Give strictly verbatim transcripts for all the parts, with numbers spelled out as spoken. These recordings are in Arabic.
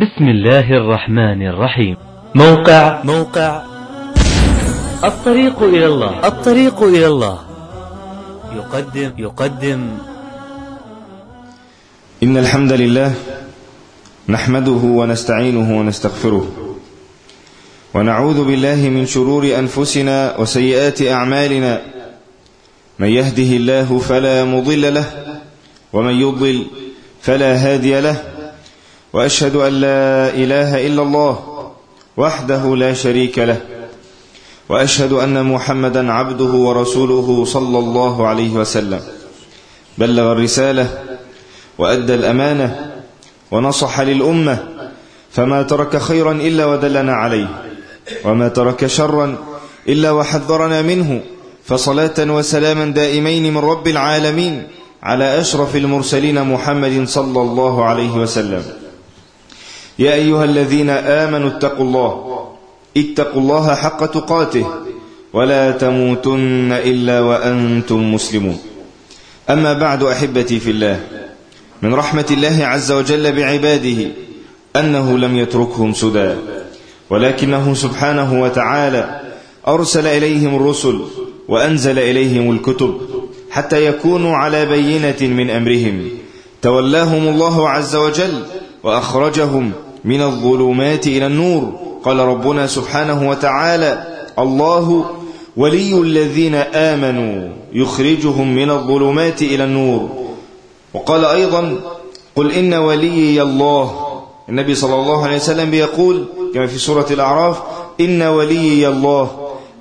بسم الله الرحمن الرحيم. موقع موقع الطريق إلى الله الطريق إلى الله يقدم يقدم إن الحمد لله نحمده ونستعينه ونستغفره ونعوذ بالله من شرور أنفسنا وسيئات أعمالنا. من يهده الله فلا مضل له ومن يضلل فلا هادي له، وأشهد أن لا إله إلا الله وحده لا شريك له، وأشهد أن محمدا عبده ورسوله صلى الله عليه وسلم. بلغ الرسالة وأدى الأمانة ونصح للأمة، فما ترك خيرا إلا ودلنا عليه، وما ترك شرا إلا وحذرنا منه. فصلاة وسلاما دائمين من رب العالمين على أشرف المرسلين محمد صلى الله عليه وسلم. يا أيها الذين آمنوا اتقوا الله اتقوا الله حق تقاته ولا تموتن إلا وأنتم مسلمون. أما بعد، أحبتي في الله، من رحمة الله عز وجل بعباده أنه لم يتركهم سدى، ولكنه سبحانه وتعالى أرسل إليهم الرسل وأنزل إليهم الكتب حتى يكونوا على بينة من أمرهم. تولاهم الله عز وجل وأخرجهم من الظلمات إلى النور. قال ربنا سبحانه وتعالى: الله ولي الذين آمنوا يخرجهم من الظلمات إلى النور. وقال أيضا: قل إن وليي الله. النبي صلى الله عليه وسلم بيقول كما في سورة الأعراف: إن وليي الله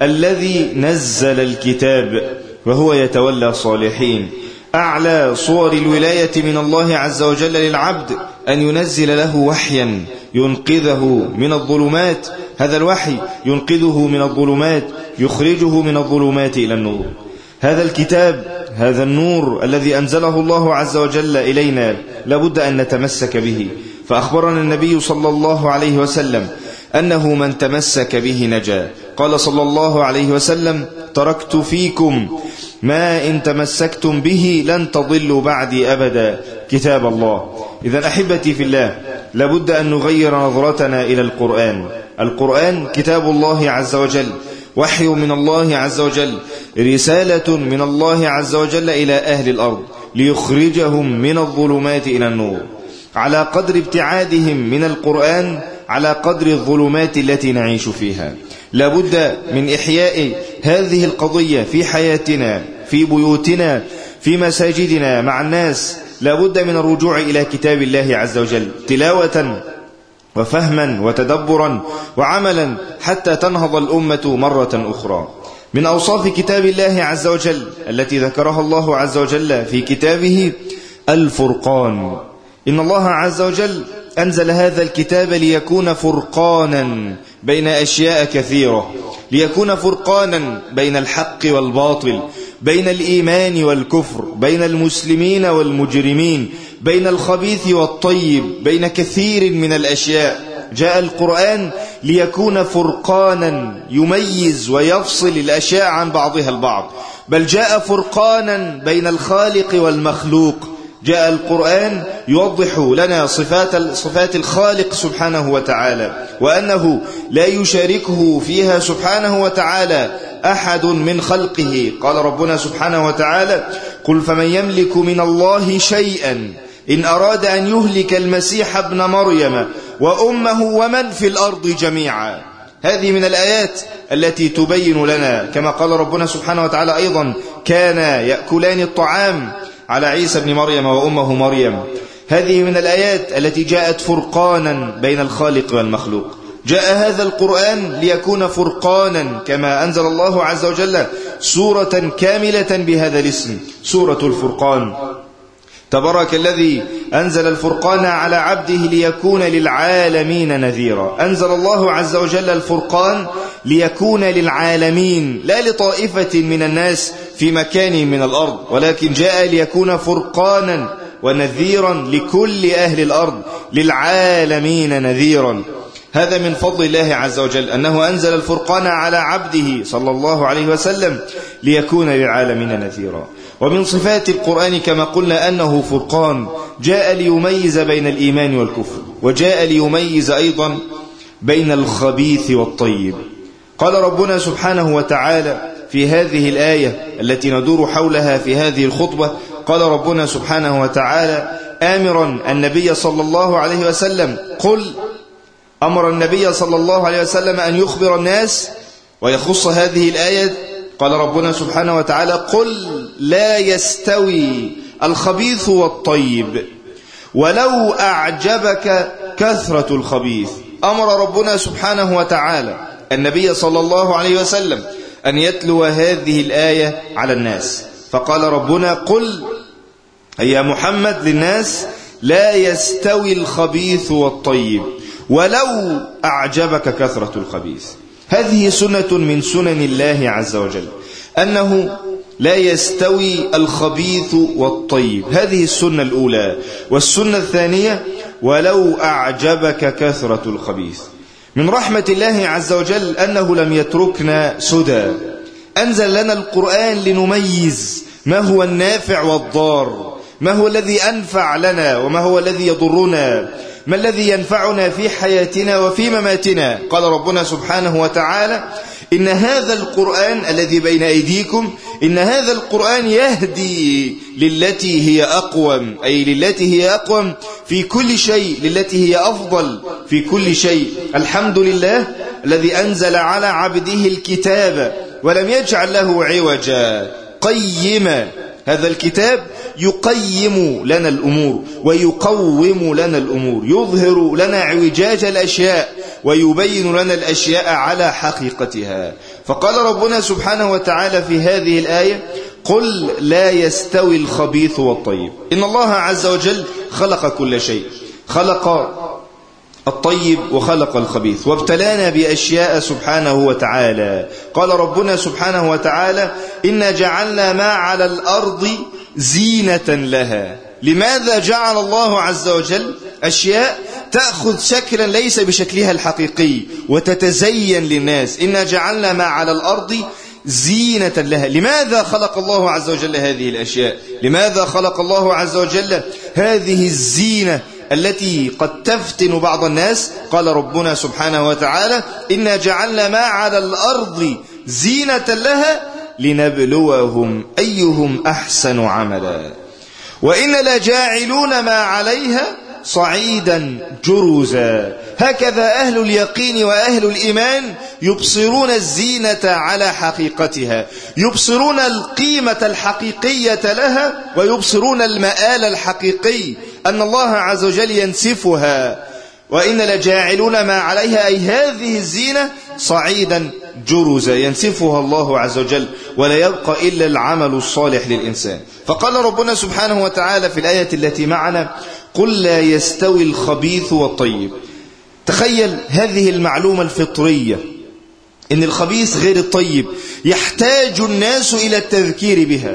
الذي نزل الكتاب وهو يتولى الصالحين. أعلى صور الولاية من الله عز وجل للعبد أن ينزل له وحيا ينقذه من الظلمات. هذا الوحي ينقذه من الظلمات، يخرجه من الظلمات إلى النور. هذا الكتاب، هذا النور الذي أنزله الله عز وجل إلينا لابد أن نتمسك به. فأخبرنا النبي صلى الله عليه وسلم أنه من تمسك به نجا. قال صلى الله عليه وسلم: تركت فيكم ما إن تمسكتم به لن تضلوا بعدي أبدا، كتاب الله. إذا أحبتي في الله، لابد أن نغير نظرتنا إلى القرآن. القرآن كتاب الله عز وجل، وحي من الله عز وجل، رسالة من الله عز وجل إلى أهل الأرض ليخرجهم من الظلمات إلى النور. على قدر ابتعادهم من القرآن على قدر الظلمات التي نعيش فيها. لابد من إحياء هذه القضية في حياتنا، في بيوتنا، في مساجدنا، مع الناس. لابد من الرجوع إلى كتاب الله عز وجل تلاوة وفهما وتدبرا وعملا حتى تنهض الأمة مرة أخرى. من أوصاف كتاب الله عز وجل التي ذكرها الله عز وجل في كتابه الفرقان. إن الله عز وجل أنزل هذا الكتاب ليكون فرقانا بين أشياء كثيرة، ليكون فرقانا بين الحق والباطل، بين الإيمان والكفر، بين المسلمين والمجرمين، بين الخبيث والطيب، بين كثير من الأشياء. جاء القرآن ليكون فرقانا يميز ويفصل الأشياء عن بعضها البعض، بل جاء فرقانا بين الخالق والمخلوق. جاء القرآن يوضح لنا صفات صفات الخالق سبحانه وتعالى، وأنه لا يشاركه فيها سبحانه وتعالى أحد من خلقه. قال ربنا سبحانه وتعالى: قل فمن يملك من الله شيئا إن أراد أن يهلك المسيح ابن مريم وأمه ومن في الأرض جميعا. هذه من الآيات التي تبين لنا، كما قال ربنا سبحانه وتعالى أيضا: كان يأكلان الطعام على عيسى ابن مريم وأمه مريم. هذه من الآيات التي جاءت فرقانا بين الخالق والمخلوق. جاء هذا القرآن ليكون فرقانا، كما أنزل الله عز وجل سورة كاملة بهذا الاسم، سورة الفرقان. تبارك الذي أنزل الفرقان على عبده ليكون للعالمين نذيرا. أنزل الله عز وجل الفرقان ليكون للعالمين، لا لطائفة من الناس في مكان من الأرض، ولكن جاء ليكون فرقانا ونذيرا لكل أهل الأرض، للعالمين نذيرا. هذا من فضل الله عز وجل أنه أنزل الفرقان على عبده صلى الله عليه وسلم ليكون للعالمين نذيرا. ومن صفات القرآن كما قلنا أنه فرقان، جاء ليميز بين الإيمان والكفر، وجاء ليميز أيضا بين الخبيث والطيب. قال ربنا سبحانه وتعالى في هذه الآية التي ندور حولها في هذه الخطبة، قال ربنا سبحانه وتعالى آمرا النبي صلى الله عليه وسلم، قل أمر النبي صلى الله عليه وسلم أن يخبر الناس ويخص هذه الآية. قال ربنا سبحانه وتعالى قل لا يستوي الخبيث والطيب ولو أعجبك كثرة الخبيث. أمر ربنا سبحانه وتعالى النبي صلى الله عليه وسلم أن يتلو هذه الآية على الناس، فقال ربنا قل يا محمد للناس لا يستوي الخبيث والطيب ولو أعجبك كثرة الخبيث. هذه سنة من سنن الله عز وجل أنه لا يستوي الخبيث والطيب، هذه السنة الأولى. والسنة الثانية ولو أعجبك كثرة الخبيث. من رحمة الله عز وجل أنه لم يتركنا سدى، أنزل لنا القرآن لنميز ما هو النافع والضار، ما هو الذي أنفع لنا وما هو الذي يضرنا، ما الذي ينفعنا في حياتنا وفي مماتنا. قال ربنا سبحانه وتعالى إن هذا القرآن الذي بين أيديكم إن هذا القرآن يهدي للتي هي أقوم، أي للتي هي أقوم في كل شيء، للتي هي أفضل في كل شيء. الحمد لله الذي أنزل على عبده الكتاب ولم يجعل له عوجا قيما. هذا الكتاب يقيم لنا الأمور ويقوم لنا الأمور، يظهر لنا اعوجاج الأشياء ويبين لنا الأشياء على حقيقتها. فقال ربنا سبحانه وتعالى في هذه الآية قل لا يستوي الخبيث والطيب. إن الله عز وجل خلق كل شيء، خلق الطيب وخلق الخبيث، وابتلانا بأشياء سبحانه وتعالى. قال ربنا سبحانه وتعالى إنا جعلنا ما على الأرض زينة لها. لماذا جعل الله عز وجل أشياء تأخذ شكلا ليس بشكلها الحقيقي وتتزين للناس؟ إنا جعلنا ما على الأرض زينة لها. لماذا خلق الله عز وجل هذه الأشياء؟ لماذا خلق الله عز وجل هذه الزينة التي قد تفتن بعض الناس؟ قال ربنا سبحانه وتعالى إنا جعلنا ما على الأرض زينة لها لنبلوهم أيهم أحسن عملا وإن لجاعلون ما عليها صعيدا جرزا. هكذا أهل اليقين وأهل الإيمان يبصرون الزينة على حقيقتها، يبصرون القيمة الحقيقية لها، ويبصرون المآل الحقيقي أن الله عز وجل ينسفها. وإن لجاعلون ما عليها أي هذه الزينة صعيدا جرزا، ينسفها الله عز وجل ولا يبقى إلا العمل الصالح للإنسان. فقال ربنا سبحانه وتعالى في الآية التي معنا قل لا يستوي الخبيث والطيب. تخيل هذه المعلومة الفطرية إن الخبيث غير الطيب، يحتاج الناس إلى التذكير بها.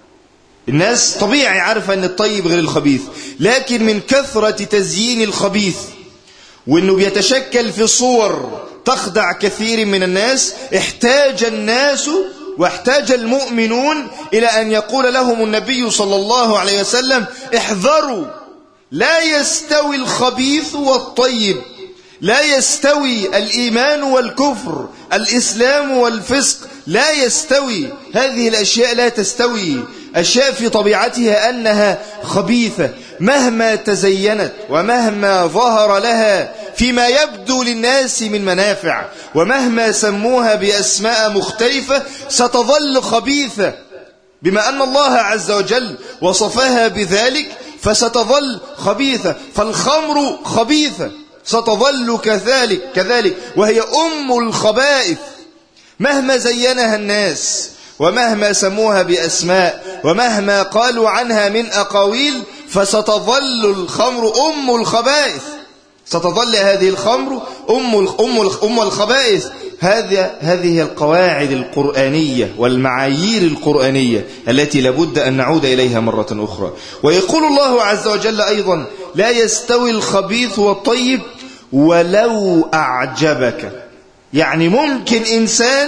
الناس طبيعي عارفة أن الطيب غير الخبيث، لكن من كثرة تزيين الخبيث وأنه بيتشكل في صور تخدع كثير من الناس، احتاج الناس واحتاج المؤمنون إلى أن يقول لهم النبي صلى الله عليه وسلم احذروا، لا يستوي الخبيث والطيب، لا يستوي الإيمان والكفر، الإسلام والفسق، لا يستوي. هذه الأشياء لا تستوي. أشياء في طبيعتها أنها خبيثة مهما تزينت ومهما ظهر لها فيما يبدو للناس من منافع، ومهما سموها بأسماء مختلفة ستظل خبيثة. بما أن الله عز وجل وصفها بذلك فستظل خبيثة. فالخمر خبيثة ستظل كذلك كذلك وهي أم الخبائث مهما زينها الناس ومهما سموها بأسماء ومهما قالوا عنها من أقاويل، فستظل الخمر أم الخبائث. ستظل هذه الخمر أم أم أم الخبائث. هذه هذه القواعد القرآنية والمعايير القرآنية التي لابد أن نعود إليها مرة أخرى. ويقول الله عز وجل أيضا لا يستوي الخبيث والطيب ولو أعجبك. يعني ممكن إنسان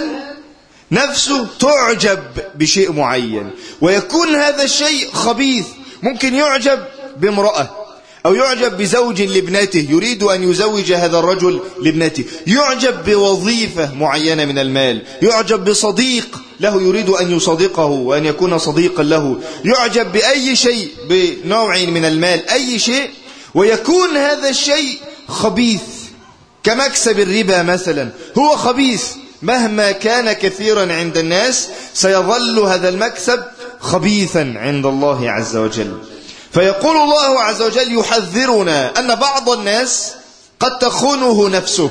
نفسه تعجب بشيء معين ويكون هذا الشيء خبيث. ممكن يعجب بامرأة أو يعجب بزوج لابنته، يريد أن يزوج هذا الرجل لابنته، يعجب بوظيفة معينة من المال، يعجب بصديق له يريد أن يصدقه وأن يكون صديقا له، يعجب بأي شيء، بنوع من المال، أي شيء، ويكون هذا الشيء خبيث. كمكسب الربا مثلا، هو خبيث، مهما كان كثيرا عند الناس سيظل هذا المكسب خبيثا عند الله عز وجل. فيقول الله عز وجل يحذرنا أن بعض الناس قد تخونه نفسه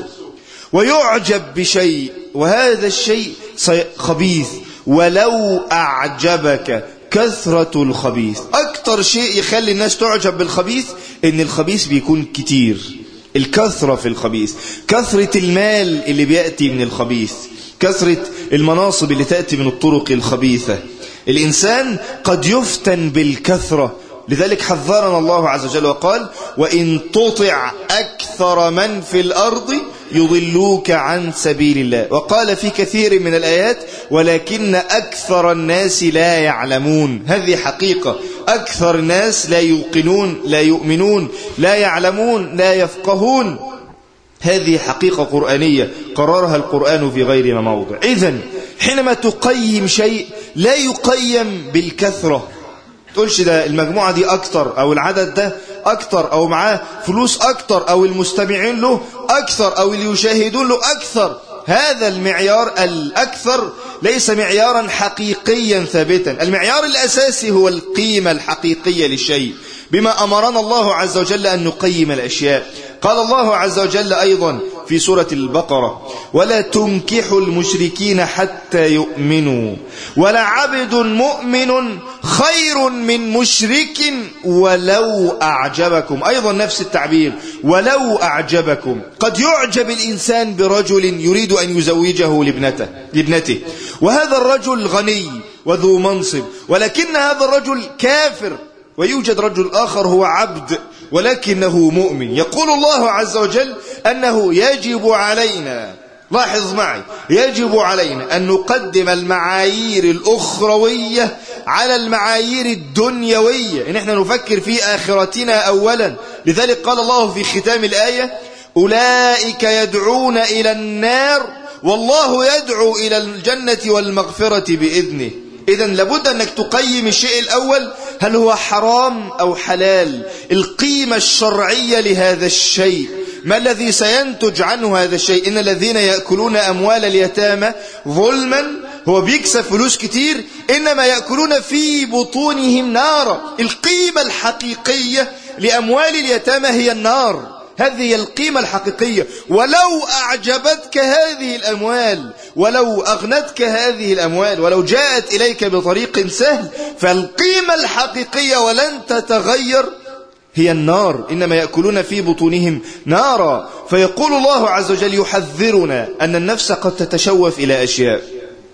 ويعجب بشيء وهذا الشيء خبيث. ولو أعجبك كثرة الخبيث. أكتر شيء يخلي الناس تعجب بالخبيث إن الخبيث بيكون كتير، الكثرة في الخبيث، كثرة المال اللي بيأتي من الخبيث، كثرة المناصب اللي تأتي من الطرق الخبيثة. الإنسان قد يفتن بالكثرة، لذلك حذرنا الله عز وجل وقال وإن تطع أكثر من في الأرض يضلوك عن سبيل الله. وقال في كثير من الآيات ولكن أكثر الناس لا يعلمون. هذه حقيقة، أكثر الناس لا يوقنون، لا يؤمنون، لا يعلمون، لا يفقهون. هذه حقيقة قرآنية قررها القرآن في غير موضع. إذن حينما تقيم شيء لا يقيم بالكثرة، تقولش ده المجموعة دي أكتر أو العدد ده أكتر أو معاه فلوس أكتر أو المستمعين له أكثر أو اللي يشاهدون له أكثر. هذا المعيار الأكثر ليس معيارا حقيقيا ثابتا. المعيار الأساسي هو القيمة الحقيقية للشيء، بما أمرنا الله عز وجل أن نقيم الأشياء. قال الله عز وجل أيضا في سورة البقرة ولا تنكحوا المشركين حتى يؤمنوا ولعبد مؤمن خير من مشرك ولو أعجبكم. أيضا نفس التعبير ولو أعجبكم. قد يعجب الإنسان برجل يريد أن يزوجه لابنته, لابنته وهذا الرجل غني وذو منصب، ولكن هذا الرجل كافر، ويوجد رجل آخر هو عبد ولكنه مؤمن. يقول الله عز وجل أنه يجب علينا، لاحظ معي، يجب علينا أن نقدم المعايير الأخروية على المعايير الدنيوية، إن احنا نفكر في آخرتنا أولا. لذلك قال الله في ختام الآية أولئك يدعون إلى النار والله يدعو إلى الجنة والمغفرة بإذنه. إذن لابد أنك تقيم الشيء الأول، هل هو حرام أو حلال؟ القيمة الشرعية لهذا الشيء، ما الذي سينتج عنه هذا الشيء؟ إن الذين يأكلون أموال اليتامى ظلما، هو بيكسب فلوس كتير، إنما يأكلون في بطونهم نارا. القيمة الحقيقية لأموال اليتامى هي النار، هذه هي القيمة الحقيقية. ولو أعجبتك هذه الأموال، ولو أغنتك هذه الأموال، ولو جاءت إليك بطريق سهل، فالقيمة الحقيقية ولن تتغير هي النار، إنما يأكلون في بطونهم نارا. فيقول الله عز وجل يحذرنا أن النفس قد تتشوف إلى أشياء.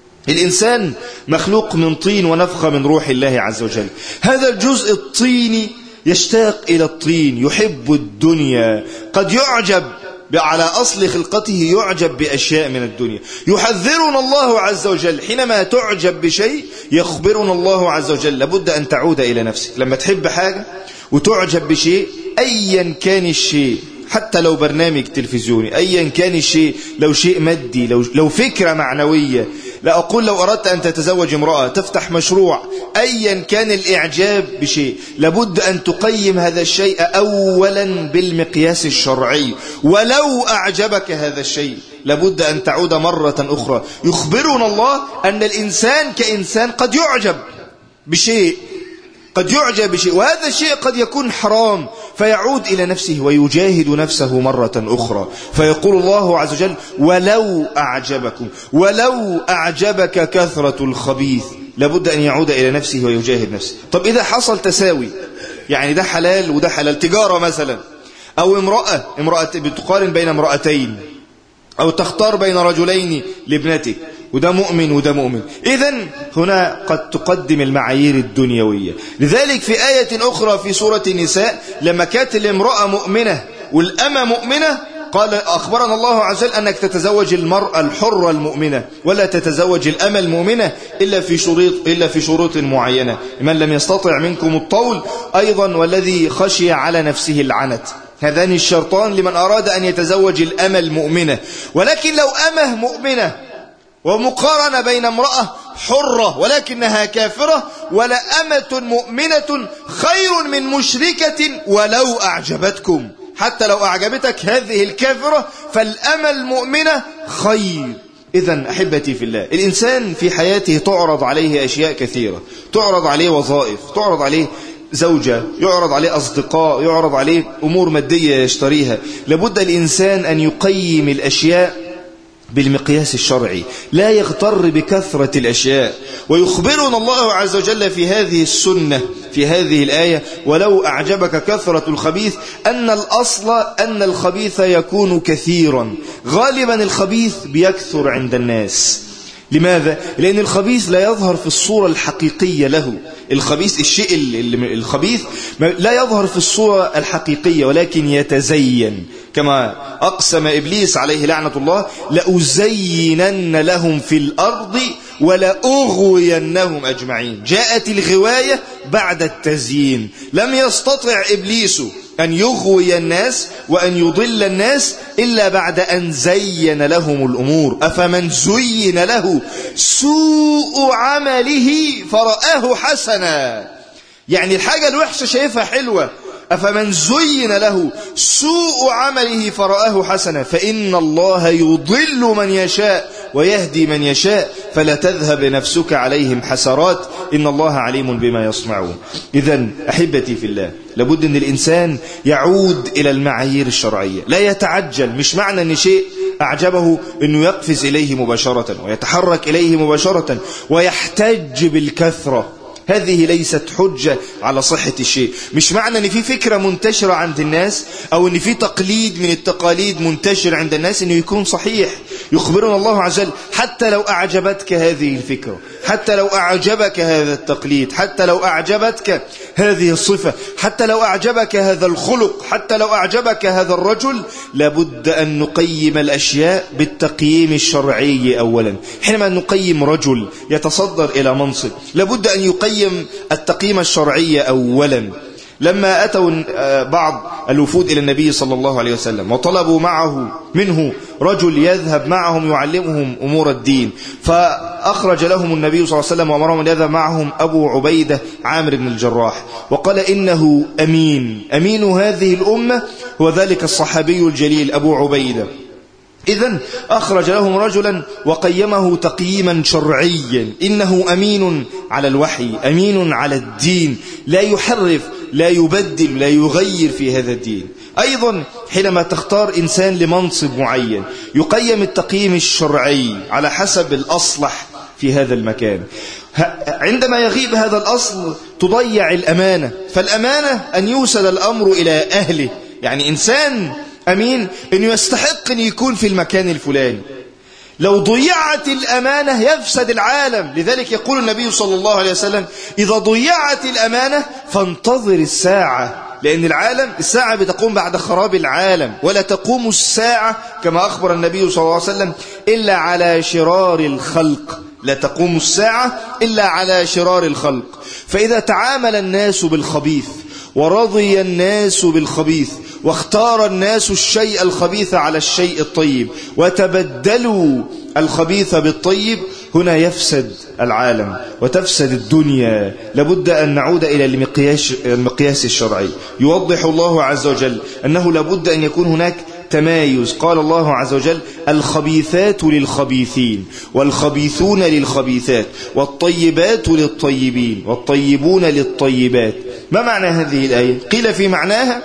الإنسان مخلوق من طين ونفخة من روح الله عز وجل. هذا الجزء الطيني يشتاق إلى الطين، يحب الدنيا، قد يعجب على أصل خلقته، يعجب بأشياء من الدنيا. يحذرنا الله عز وجل حينما تعجب بشيء، يخبرنا الله عز وجل لابد أن تعود إلى نفسك. لما تحب حاجة وتعجب بشيء أيا كان الشيء، حتى لو برنامج تلفزيوني، أيا كان الشيء، لو شيء مادي، لو, لو فكرة معنوية، لا أقول لو أردت أن تتزوج امرأة، تفتح مشروع، أيا كان الإعجاب بشيء، لابد أن تقيم هذا الشيء أولا بالمقياس الشرعي. ولو أعجبك هذا الشيء لابد أن تعود مرة أخرى. يخبرنا الله أن الإنسان كإنسان قد يعجب بشيء، قد يعجب بشيء، وهذا الشيء قد يكون حرام، فيعود إلى نفسه ويجاهد نفسه مرة أخرى. فيقول الله عز وجل ولو أعجبكم، ولو أعجبك كثرة الخبيث، لابد أن يعود إلى نفسه ويجاهد نفسه. طب إذا حصل تساوي، يعني ده حلال وده حلال، تجارة مثلا، أو امرأة امرأة بتقارن بين امرأتين، أو تختار بين رجلين لابنتك، وده مؤمن وده مؤمن، إذن هنا قد تقدم المعايير الدنيوية. لذلك في آية أخرى في سورة النساء لما كانت الامرأة مؤمنة والأمة مؤمنة، قال أخبرنا الله عز وجل أنك تتزوج المرأة الحرة المؤمنة ولا تتزوج الأمة المؤمنة إلا في شروط إلا في شروط معينة. من لم يستطع منكم الطول أيضا والذي خشي على نفسه العنت. هذان الشرطان لمن أراد أن يتزوج الأمة المؤمنة. ولكن لو أمة مؤمنة ومقارنة بين امرأة حرة ولكنها كافرة ولا أمة مؤمنة خير من مشركة ولو أعجبتكم. حتى لو أعجبتك هذه الكافرة فالأمة المؤمنة خير. إذن أحبتي في الله، الإنسان في حياته تعرض عليه أشياء كثيرة، تعرض عليه وظائف، تعرض عليه زوجة، يعرض عليه أصدقاء، يعرض عليه أمور مادية يشتريها. لابد الإنسان أن يقيم الأشياء بالمقياس الشرعي، لا يغتر بكثرة الأشياء. ويخبرنا الله عز وجل في هذه السنة في هذه الآية: ولو أعجبك كثرة الخبيث، أن الأصل أن الخبيث يكون كثيرا. غالبا الخبيث بيكثر عند الناس. لماذا؟ لأن الخبيث لا يظهر في الصورة الحقيقية له. الخبيث الشيء الخبيث لا يظهر في الصورة الحقيقية ولكن يتزين، كما أقسم إبليس عليه لعنة الله: لأزينن لهم في الأرض ولأغوينهم أجمعين. جاءت الغواية بعد التزيين. لم يستطع إبليس أن يغوي الناس وأن يضل الناس إلا بعد أن زين لهم الأمور. أفمن زين له سوء عمله فرآه حسنا، يعني الحاجة الوحشة شايفها حلوة. أفمن زين له سوء عمله فرآه حسنا فإن الله يضل من يشاء ويهدي من يشاء فلا تذهب نفسك عليهم حسرات إن الله عليم بما يصنعون. إذن أحبتي في الله، لابد أن الإنسان يعود إلى المعايير الشرعية، لا يتعجل. مش معنى أن شيء أعجبه أنه يقفز إليه مباشرة ويتحرك إليه مباشرة ويحتج بالكثرة. هذه ليست حجة على صحة الشيء. مش معنى أن في فكرة منتشرة عند الناس أو أن في تقليد من التقاليد منتشر عند الناس أنه يكون صحيح. يخبرنا الله عز وجل: حتى لو أعجبتك هذه الفكرة، حتى لو أعجبك هذا التقليد، حتى لو أعجبتك هذه الصفة، حتى لو أعجبك هذا الخلق، حتى لو أعجبك هذا الرجل، لابد أن نقيم الأشياء بالتقييم الشرعي أولا. حينما نقيم رجل يتصدر إلى منصب لابد أن يقيم التقييم الشرعي أولا. لما أتوا بعض الوفود إلى النبي صلى الله عليه وسلم وطلبوا معه منه رجل يذهب معهم يعلمهم أمور الدين، فأخرج لهم النبي صلى الله عليه وسلم وأمرهم أن يذهب معهم أبو عبيدة عامر بن الجراح، وقال: إنه أمين أمين هذه الأمة هو ذلك الصحابي الجليل أبو عبيدة. إذن أخرج لهم رجلا وقيمه تقييما شرعيا: إنه أمين على الوحي، أمين على الدين، لا يحرف، لا يبدل، لا يغير في هذا الدين. أيضا حينما تختار إنسان لمنصب معين يقيم التقييم الشرعي على حسب الأصلح في هذا المكان. عندما يغيب هذا الأصل تضيع الأمانة، فالأمانة أن يوصل الأمر إلى أهله. يعني إنسان أمين أنه يستحق أن يكون في المكان الفلاني. لو ضيعت الأمانة يفسد العالم. لذلك يقول النبي صلى الله عليه وسلم: إذا ضيعت الأمانة فانتظر الساعة، لأن العالم الساعة بتقوم بعد خراب العالم، ولا تقوم الساعة كما أخبر النبي صلى الله عليه وسلم إلا على شرار الخلق. لا تقوم الساعة إلا على شرار الخلق. فإذا تعامل الناس بالخبيث ورضي الناس بالخبيث واختار الناس الشيء الخبيث على الشيء الطيب وتبدلوا الخبيث بالطيب، هنا يفسد العالم وتفسد الدنيا. لابد أن نعود إلى المقياس, المقياس الشرعي. يوضح الله عز وجل أنه لابد أن يكون هناك تمايز. قال الله عز وجل: الخبيثات للخبيثين والخبيثون للخبيثات والطيبات للطيبين والطيبون للطيبات. ما معنى هذه الآية؟ قيل في معناها: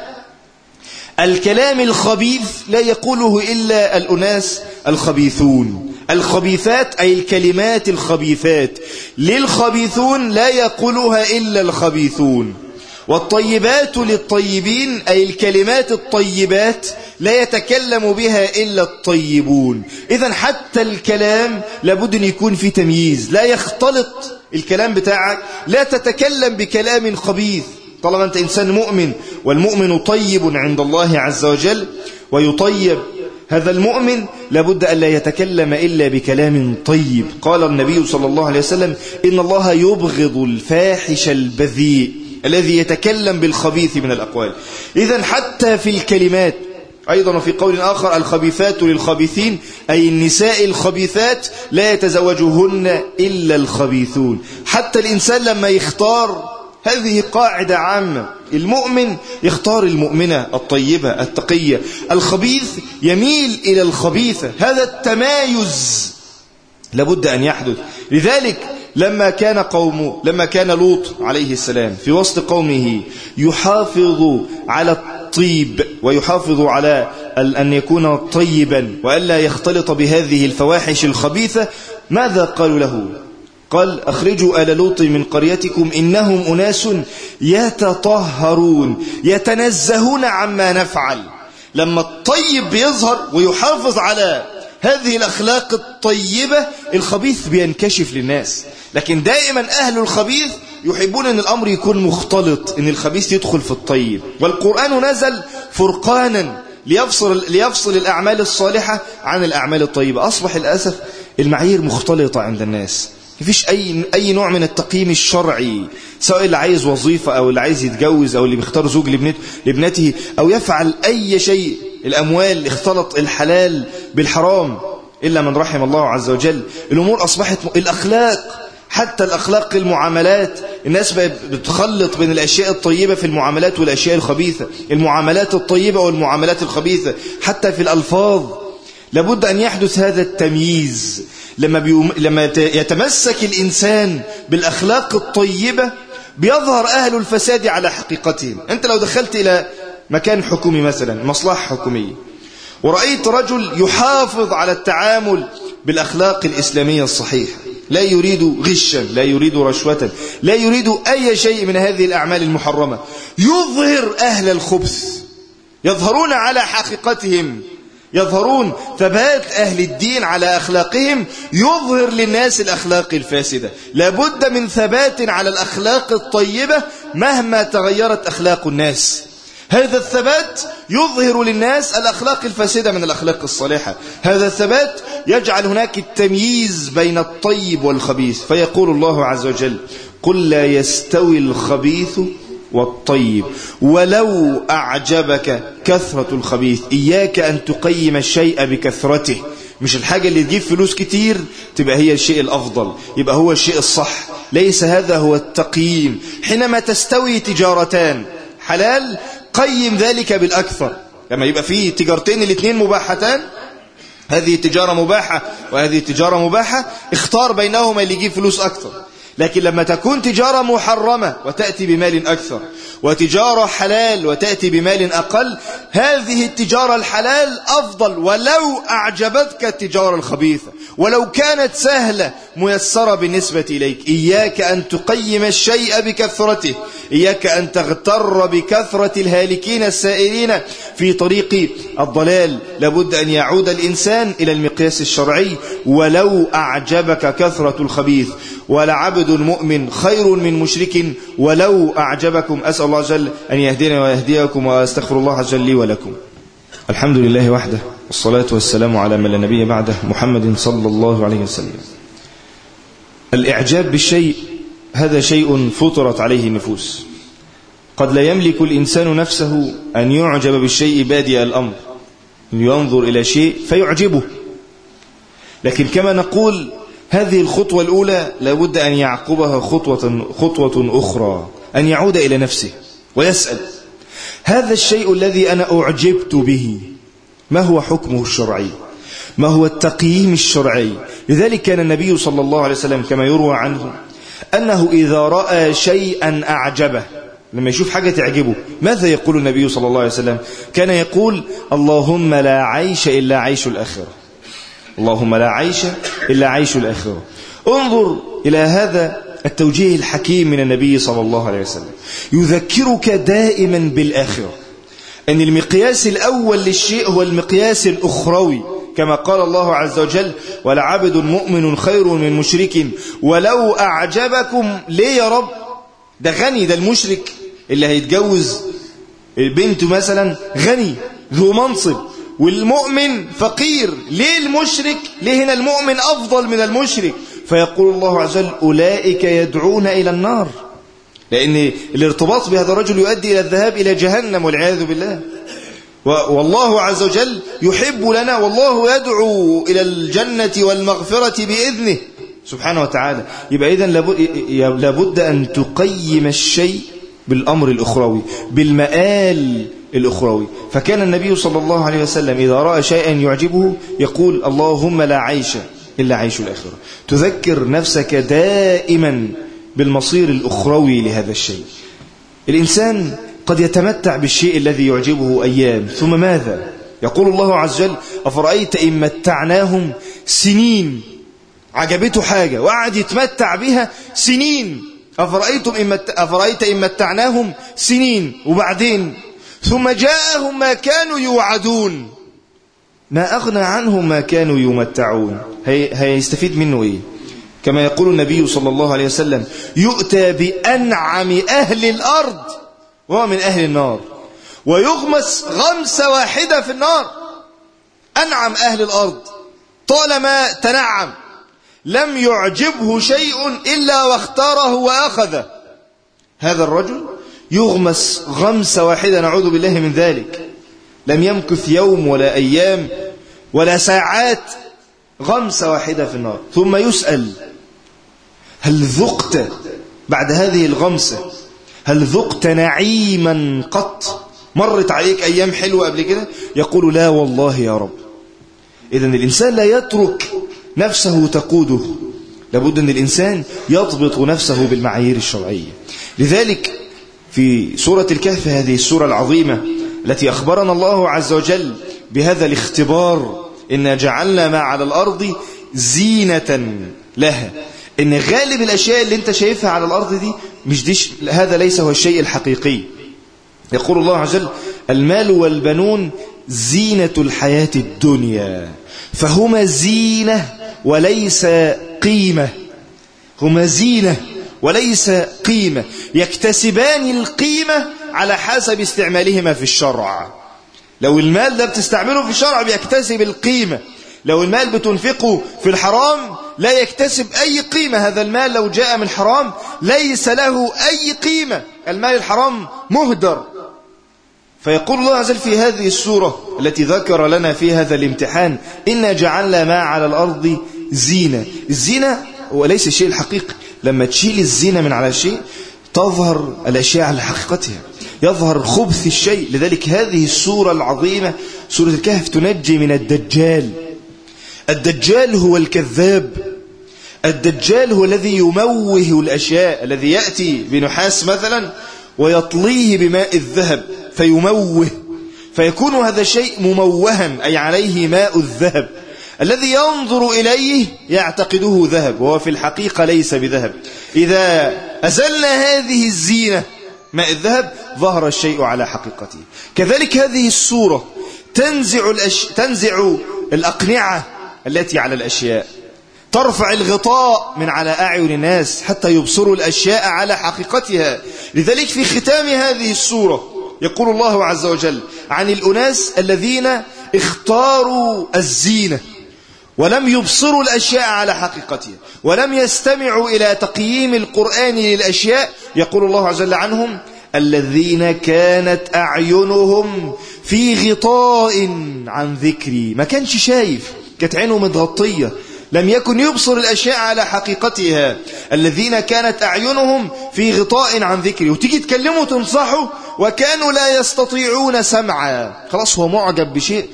الكلام الخبيث لا يقوله إلا الأناس الخبيثون، الخبيثات أي الكلمات الخبيثات، للخبيثون لا يقولها إلا الخبيثون، والطيبات للطيبين أي الكلمات الطيبات لا يتكلم بها إلا الطيبون. إذن حتى الكلام لابد أن يكون في تمييز، لا يختلط الكلام بتاعك، لا تتكلم بكلام خبيث طالما أنت إنسان مؤمن، والمؤمن طيب عند الله عز وجل، ويطيب هذا المؤمن لابد أن لا يتكلم إلا بكلام طيب. قال النبي صلى الله عليه وسلم إن الله يبغض الفاحش البذيء الذي يتكلم بالخبيث من الأقوال. إذن حتى في الكلمات أيضا في قول آخر الخبيثات للخبيثين، أي النساء الخبيثات لا يتزوجهن إلا الخبيثون. حتى الإنسان لما يختار، هذه قاعدة عامة، المؤمن يختار المؤمنة الطيبة التقية، الخبيث يميل إلى الخبيثة. هذا التمايز لابد أن يحدث. لذلك لما كان قومه لما كان لوط عليه السلام في وسط قومه يحافظ على الطيب ويحافظ على أن يكون طيبا وألا يختلط بهذه الفواحش الخبيثة، ماذا قالوا له؟ قال أخرجوا آل لوط من قريتكم إنهم أناس يتطهرون يتنزهون عما نفعل. لما الطيب بيظهر ويحافظ على هذه الأخلاق الطيبة، الخبيث بينكشف للناس. لكن دائما أهل الخبيث يحبون أن الأمر يكون مختلط، أن الخبيث يدخل في الطيب. والقرآن نزل فرقانا ليفصل, ليفصل الأعمال الصالحة عن الأعمال الطيبة. أصبح للأسف المعايير مختلطة عند الناس، مفيش أي, أي نوع من التقييم الشرعي، سواء اللي عايز وظيفة أو اللي عايز يتجوز أو اللي بيختار زوج لابنته, لابنته أو يفعل أي شيء. الأموال اختلط الحلال بالحرام إلا من رحم الله عز وجل. الأمور أصبحت م... الأخلاق، حتى الأخلاق المعاملات، الناس بتخلط بين الأشياء الطيبة في المعاملات والأشياء الخبيثة، المعاملات الطيبة والمعاملات الخبيثة، حتى في الألفاظ لابد أن يحدث هذا التمييز. لما, بيوم... لما يتمسك الإنسان بالأخلاق الطيبة بيظهر أهل الفساد على حقيقتهم. أنت لو دخلت إلى مكان حكومي مثلا، مصلحة حكومية، ورأيت رجل يحافظ على التعامل بالأخلاق الإسلامية الصحيحة، لا يريد غشا، لا يريد رشوة، لا يريد أي شيء من هذه الأعمال المحرمة، يظهر أهل الخبث، يظهرون على حقيقتهم، يظهرون ثبات أهل الدين على أخلاقهم، يظهر للناس الأخلاق الفاسدة. لابد من ثبات على الأخلاق الطيبة مهما تغيرت أخلاق الناس. هذا الثبات يظهر للناس الأخلاق الفاسدة من الأخلاق الصالحة. هذا الثبات يجعل هناك التمييز بين الطيب والخبيث. فيقول الله عز وجل قل لا يستوي الخبيث والطيب ولو أعجبك كثرة الخبيث. إياك أن تقيم الشيء بكثرته، مش الحاجة اللي تجيب فلوس كتير تبقى هي الشيء الأفضل، يبقى هو الشيء الصح. ليس هذا هو التقييم. حينما تستوي تجارتان حلال قيم ذلك بالأكثر. لما يبقى فيه تجارتين الاثنين مباحتان، هذه تجارة مباحة وهذه تجارة مباحة، اختار بينهما اللي يجيب فلوس أكثر. لكن لما تكون تجارة محرمة وتأتي بمال أكثر، وتجارة حلال وتأتي بمال أقل، هذه التجارة الحلال أفضل ولو أعجبتك التجارة الخبيثة، ولو كانت سهلة ميسرة بالنسبة إليك. إياك أن تقيم الشيء بكثرته، إياك أن تغتر بكثرة الهالكين السائرين في طريق الضلال. لابد أن يعود الإنسان إلى المقياس الشرعي. ولو أعجبك كثرة الخبيث ولعبد المؤمن خير من مشرك ولو أعجبكم. أسأل الله جل أن يهدينا ويهديكم، وأستغفر الله جل لي ولكم. الحمد لله وحده، والصلاة والسلام على من لا نبي بعده، محمد صلى الله عليه وسلم. الإعجاب بالشيء هذا شيء فطرت عليه النفوس. قد لا يملك الإنسان نفسه أن يعجب بالشيء بادئ الأمر، ينظر إلى شيء فيعجبه. لكن كما نقول هذه الخطوة الأولى لابد أن يعقبها خطوة, خطوة أخرى، أن يعود إلى نفسه ويسأل هذا الشيء الذي أنا أعجبت به ما هو حكمه الشرعي، ما هو التقييم الشرعي. لذلك كان النبي صلى الله عليه وسلم كما يروى عنه أنه إذا رأى شيئا أعجبه، لما يشوف حاجة تعجبه ماذا يقول النبي صلى الله عليه وسلم؟ كان يقول اللهم لا عيش إلا عيش الآخرة، اللهم لا عيش إلا عيش الآخرة. انظر إلى هذا التوجيه الحكيم من النبي صلى الله عليه وسلم، يذكرك دائما بالآخرة، أن المقياس الأول للشيء هو المقياس الأخروي، كما قال الله عز وجل ولعبد مؤمن خير من مشرك ولو أعجبكم. ليه يا رب؟ ده غني، ده المشرك اللي هيتجوز بنته مثلا غني ذو منصب، والمؤمن فقير. ليه المشرك؟ ليه هنا المؤمن أفضل من المشرك؟ فيقول الله عز وجل أولئك يدعون إلى النار، لأن الارتباط بهذا الرجل يؤدي إلى الذهاب إلى جهنم والعياذ بالله. والله عز وجل يحب لنا، والله يدعو إلى الجنة والمغفرة بإذنه سبحانه وتعالى. يبقى إذن لابد أن تقيم الشيء بالأمر الأخروي، بالمآل الأخروي. فكان النبي صلى الله عليه وسلم إذا رأى شيئا يعجبه يقول اللهم لا عيش إلا عيش الآخرة. تذكر نفسك دائما بالمصير الأخروي لهذا الشيء. الإنسان قد يتمتع بالشيء الذي يعجبه أيام، ثم ماذا؟ يقول الله عز وجل أفرأيت إن متعناهم سنين. عجبته حاجة وقعد يتمتع بها سنين. أفرأيتم إن مت... أفرأيت إن متعناهم سنين وبعدين ثم جاءهم ما كانوا يوعدون ما أغنى عنهم ما كانوا يمتعون. هي... هيستفيد منه إيه؟ كما يقول النبي صلى الله عليه وسلم يؤتى بأنعم أهل الأرض وهو من أهل النار ويغمس غمسة واحدة في النار. أنعم أهل الأرض طالما تنعم لم يعجبه شيء إلا واختاره وأخذه. هذا الرجل يغمس غمسة واحدة نعوذ بالله من ذلك، لم يمكث يوم ولا أيام ولا ساعات، غمسة واحدة في النار. ثم يسأل هل ذقت بعد هذه الغمسة، هل ذقت نعيما قط؟ مرت عليك أيام حلوة قبل كده؟ يقول لا والله يا رب. إذن الإنسان لا يترك نفسه تقوده، لابد أن الإنسان يضبط نفسه بالمعايير الشرعية. لذلك في سورة الكهف، هذه السورة العظيمة التي أخبرنا الله عز وجل بهذا الاختبار، إن جعلنا ما على الأرض زينة لها، إن غالب الأشياء اللي أنت شايفها على الأرض دي مش ديش، هذا ليس هو الشيء الحقيقي. يقول الله عز وجل المال والبنون زينة الحياة الدنيا فهما زينة وليس قيمة. هما زينة وليس قيمة، يكتسبان القيمة على حسب استعمالهما في الشرع. لو المال ده بتستعمله في الشرع بيكتسب القيمة، لو المال بتنفقه في الحرام لا يكتسب أي قيمة. هذا المال لو جاء من حرام ليس له أي قيمة، المال الحرام مهدر. فيقول الله عز وجل في هذه السورة التي ذكر لنا في هذا الامتحان إنا جعلنا ما على الأرض زينة. الزينة وليس الشيء الحقيقي. لما تشيل الزينة من على الشيء تظهر الأشياء على حقيقتها، يظهر خبث الشيء. لذلك هذه السورة العظيمة سورة الكهف تنجي من الدجال. الدجال هو الكذاب، الدجال هو الذي يموه الأشياء، الذي يأتي بنحاس مثلا ويطليه بماء الذهب فيموه، فيكون هذا الشيء مموها أي عليه ماء الذهب. الذي ينظر إليه يعتقده ذهب وهو في الحقيقة ليس بذهب. إذا أزلنا هذه الزينة ماء الذهب ظهر الشيء على حقيقته. كذلك هذه السورة تنزع, الأش... تنزع الأقنعة التي على الأشياء، ترفع الغطاء من على أعين الناس حتى يبصروا الأشياء على حقيقتها. لذلك في ختام هذه السورة يقول الله عز وجل عن الأناس الذين اختاروا الزينة ولم يبصروا الأشياء على حقيقتها ولم يستمعوا إلى تقييم القرآن للأشياء. يقول الله عز وجل عنهم الذين كانت أعينهم في غطاء عن ذكري. ما كانش شايف، كانت عينه متغطية، لم يكن يبصر الأشياء على حقيقتها. الذين كانت أعينهم في غطاء عن ذكري. وتيجي تكلمه تنصحه وكانوا لا يستطيعون سمعا. خلاص هو معجب بشيء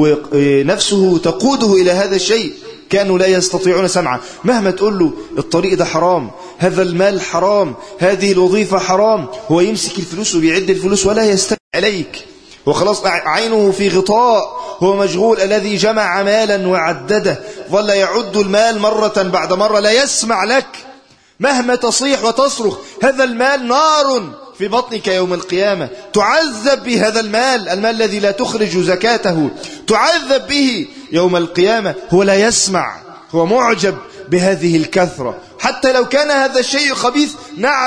ونفسه تقوده إلى هذا الشيء، كانوا لا يستطيعون سمعا. مهما تقول له الطريق ده حرام، هذا المال حرام، هذه الوظيفة حرام، هو يمسك الفلوس وبيعد الفلوس ولا يستمع إليك. وخلاص عينه في غطاء، هو مشغول. الذي جمع مالا وعدده ظل يعد المال مرة بعد مرة لا يسمع لك. مهما تصيح وتصرخ هذا المال نار في بطنك يوم القيامة، تعذب بهذا المال، المال الذي لا تخرج زكاته تعذب به يوم القيامة. هو لا يسمع، هو معجب بهذه الكثرة. حتى لو كان هذا الشيء خبيث، نعم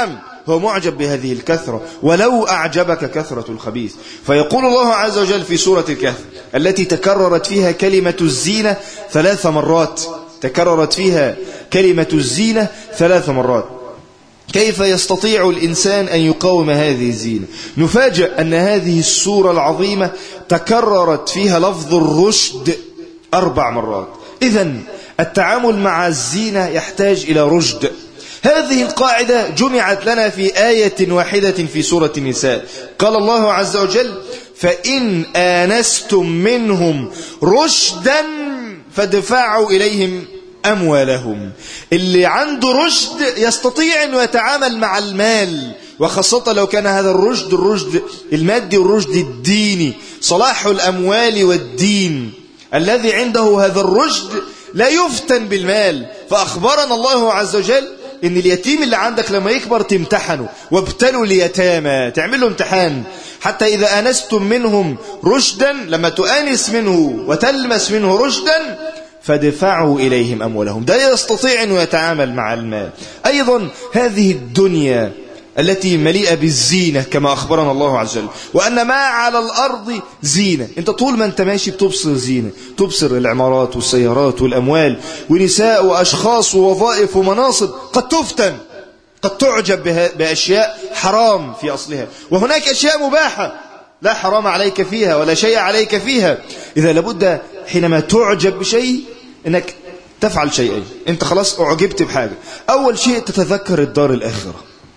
هو معجب بهذه الكثرة، ولو أعجبك كثرة الخبيث. فيقول الله عز وجل في سورة الكهف التي تكررت فيها كلمة الزينة ثلاث مرات، تكررت فيها كلمة الزينة ثلاث مرات: كيف يستطيع الإنسان أن يقاوم هذه الزينة؟ نفاجأ أن هذه السورة العظيمة تكررت فيها لفظ الرشد أربع مرات. إذن التعامل مع الزينة يحتاج إلى رشد. هذه القاعدة جمعت لنا في آية واحدة في سورة النساء. قال الله عز وجل: فإن آنستم منهم رشدا فادفعوا إليهم أموالهم. اللي عنده رشد يستطيع أن يتعامل مع المال، وخاصة لو كان هذا الرشد الرشد المادي والرشد الديني، صلاح الأموال والدين. الذي عنده هذا الرشد لا يفتن بالمال. فأخبرنا الله عز وجل إن اليتيم اللي عندك لما يكبر تمتحنه، وابتلوا اليتامى، تعمل له امتحان حتى إذا آنستم منهم رشدا، لما تؤانس منه وتلمس منه رشدا فادفعوا إليهم أموالهم. ده يستطيع أن يتعامل مع المال. أيضا هذه الدنيا التي مليئة بالزينة كما أخبرنا الله عز وجل، وأن ما على الأرض زينة. أنت طول ما أنت ماشي بتبصر زينة، تبصر العمارات والسيارات والأموال ونساء وأشخاص ووظائف ومناصب. قد تفتن، قد تعجب بأشياء حرام في أصلها، وهناك أشياء مباحة لا حرام عليك فيها ولا شيء عليك فيها. إذا لابد حينما تعجب بشيء أنك تفعل شيئين. أنت خلاص أعجبت بحاجة. أول شيء تتذكر الدار الآخرة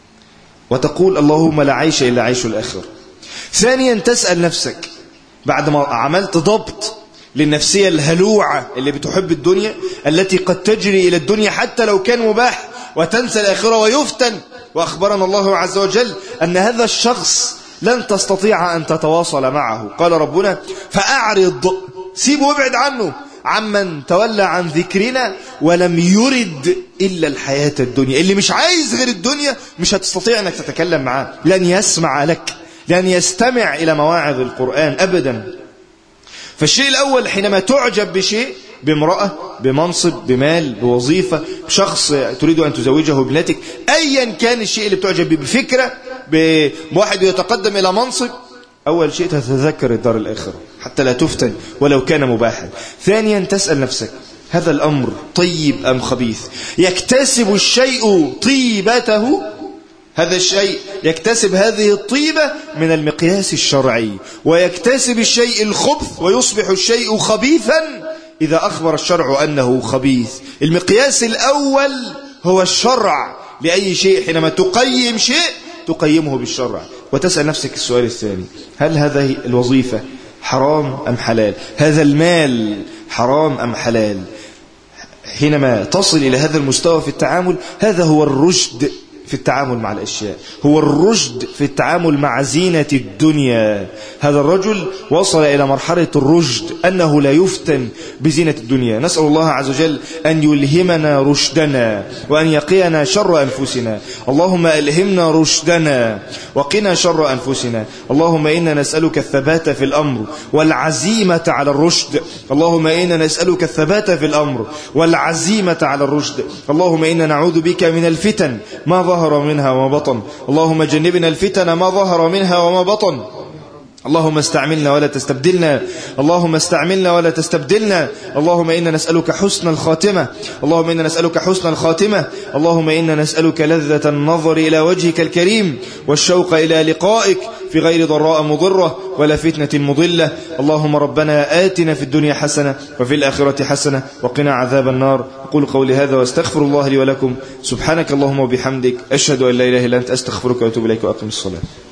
وتقول اللهم لا عيش إلا عيش الآخرة. ثانيا تسأل نفسك بعد ما عملت ضبط للنفسية الهلوعة اللي بتحب الدنيا، التي قد تجري إلى الدنيا حتى لو كان مباح وتنسى الآخرة ويفتن. وأخبرنا الله عز وجل أن هذا الشخص لن تستطيع أن تتواصل معه. قال ربنا: فأعرض، سيبه وابعد عنه، عمن تولى عن ذكرنا ولم يرد إلا الحياة الدنيا. اللي مش عايز غير الدنيا مش هتستطيع أنك تتكلم معاه، لن يسمع لك، لن يستمع إلى مواعظ القرآن أبدا. فالشيء الأول حينما تعجب بشيء، بامرأة، بمنصب، بمال، بوظيفة، بشخص تريد أن تزوجه ابنتك، أيا كان الشيء اللي بتعجب به، بفكرة، بواحد يتقدم إلى منصب، أول شيء تتذكر الدار الآخرة حتى لا تفتن ولو كان مباحا. ثانيا تسأل نفسك هذا الأمر طيب أم خبيث؟ يكتسب الشيء طيبته، هذا الشيء يكتسب هذه الطيبة من المقياس الشرعي، ويكتسب الشيء الخبث ويصبح الشيء خبيثا إذا أخبر الشرع أنه خبيث. المقياس الأول هو الشرع لأي شيء. حينما تقيم شيء تقيمه بالشرع. وتسأل نفسك السؤال الثاني: هل هذه الوظيفة حرام أم حلال؟ هذا المال حرام أم حلال؟ حينما تصل إلى هذا المستوى في التعامل، هذا هو الرشد في التعامل مع الأشياء، هو الرشد في التعامل مع زينة الدنيا. هذا الرجل وصل إلى مرحلة الرشد أنه لا يفتن بزينة الدنيا. نسأل الله عز وجل أن يلهمنا رشدنا وأن يقينا شر أنفسنا. اللهم ألهمنا رشدنا وقنا شر أنفسنا. اللهم إنا نسألك الثبات في الأمر والعزيمة على الرشد. اللهم إنا نسألك الثبات في الأمر والعزيمة على الرشد. اللهم إنا نعوذ بك من الفتن ما ظهر منها وما بطن. اللهم جنبنا الفتن ما ظهر منها وما بطن. اللهم استعملنا ولا تستبدلنا. اللهم استعملنا ولا تستبدلنا. اللهم إنا نسألك حسن الخاتمة. اللهم إنا نسألك حسن الخاتمة. اللهم إنا نسألك لذة النظر إلى وجهك الكريم والشوق إلى لقائك في غير ضراء مضرة ولا فتنة مضلة. اللهم ربنا آتنا في الدنيا حسنة وفي الآخرة حسنة وقنا عذاب النار. أقول قولي هذا واستغفر الله لي ولكم. سبحانك اللهم وبحمدك، أشهد أن لا إله إلا أنت، أستغفرك وأتوب إليك وأقم الصلاة.